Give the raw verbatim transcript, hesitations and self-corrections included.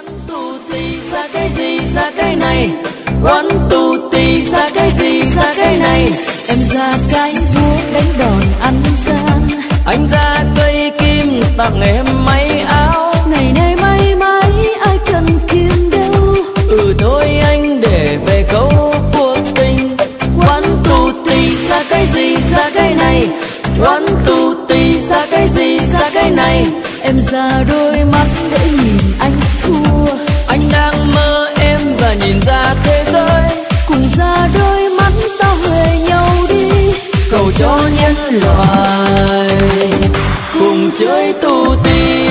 One two three ra cái gì ra cái này, one two three ra cái gì ra cái này. Em ra cái búa đánh đòn ăn gian, anh ra cây kim tặng em may áo. ngày nay may mắn ai cần kiếm đâu. Ừ thôi anh để về câu cuộc tình. One two three ra cái gì ra cái này, one two three ra cái gì ra cái này. Em ra đôi mắt để nhìn anh thua, anh đang mơ em và nhìn ra thế giới. cùng ra đôi mắt ta huề nhau đi, cầu cho nhân loại cùng chơi tu tiên.